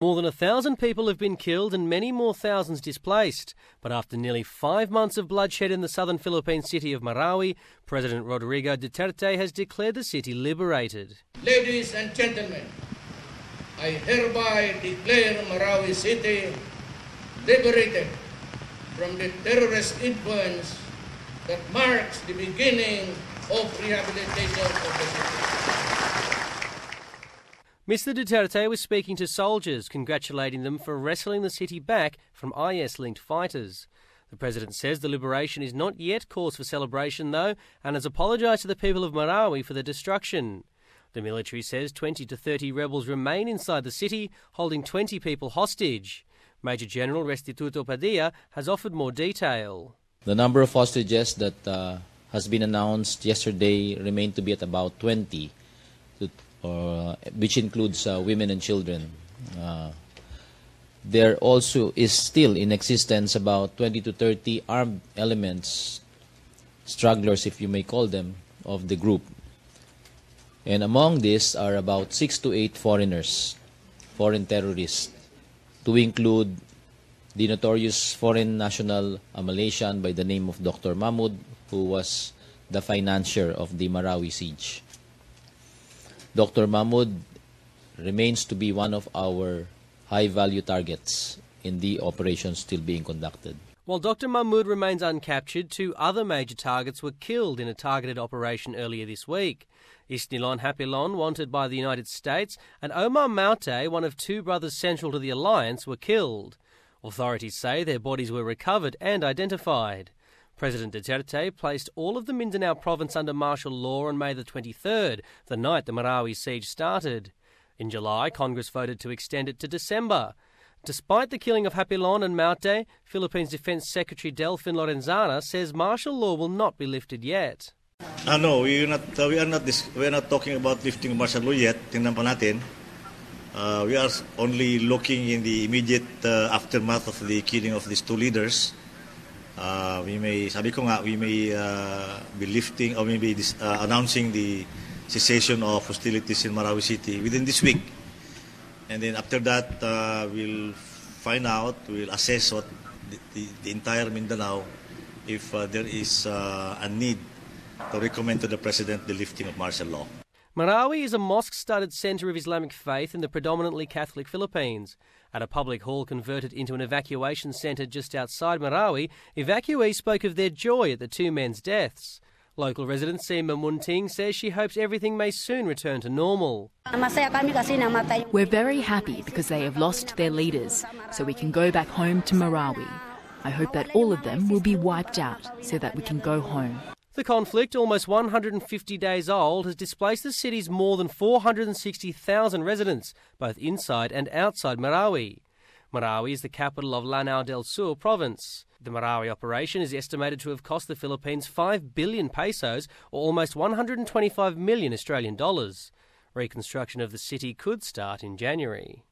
More than 1,000 people have been killed and many more thousands displaced. But after nearly 5 months of bloodshed in the southern Philippine city of Marawi, President Rodrigo Duterte has declared the city liberated. Ladies and gentlemen, I hereby declare Marawi City liberated from the terrorist influence that marks the beginning of rehabilitation of the city. Mr. Duterte was speaking to soldiers, congratulating them for wresting the city back from IS-linked fighters. The president says the liberation is not yet cause for celebration, though, and has apologised to the people of Marawi for the destruction. The military says 20 to 30 rebels remain inside the city, holding 20 people hostage. Major General Restituto Padilla has offered more detail. The number of hostages that has been announced yesterday remain to be at about 20, which includes women and children. There also is still in existence about 20 to 30 armed elements, stragglers if you may call them, of the group. And among these are about 6 to 8 foreigners, foreign terrorists, to include the notorious foreign national, a Malaysian by the name of Dr. Mahmoud, who was the financier of the Marawi siege. Dr. Mahmoud remains to be one of our high-value targets in the operations still being conducted. While Dr. Mahmoud remains uncaptured, 2 other major targets were killed in a targeted operation earlier this week. Isnilon Hapilon, wanted by the United States, and Omar Maute, one of 2 brothers central to the alliance, were killed. Authorities say their bodies were recovered and identified. President Duterte placed all of the Mindanao province under martial law on May the 23rd, the night the Marawi siege started. In July, Congress voted to extend it to December. Despite the killing of Hapilon and Maute, Philippines Defense Secretary Delfin Lorenzana says martial law will not be lifted yet. No, we are not talking about lifting martial law yet. Tingnan pa natin. We are only looking in the immediate aftermath of the killing of these 2 leaders. We may be lifting or maybe announcing the cessation of hostilities in Marawi City within this week. And then after that, we'll find out, we'll assess what the entire Mindanao if there is a need to recommend to the President the lifting of martial law. Marawi is a mosque-studded centre of Islamic faith in the predominantly Catholic Philippines. At a public hall converted into an evacuation centre just outside Marawi, evacuees spoke of their joy at the 2 men's deaths. Local resident Sima Munting says she hopes everything may soon return to normal. We're very happy because they have lost their leaders, so we can go back home to Marawi. I hope that all of them will be wiped out so that we can go home. The conflict, almost 150 days old, has displaced the city's more than 460,000 residents, both inside and outside Marawi. Marawi is the capital of Lanao del Sur province. The Marawi operation is estimated to have cost the Philippines 5 billion pesos, or almost 125 million Australian dollars. Reconstruction of the city could start in January.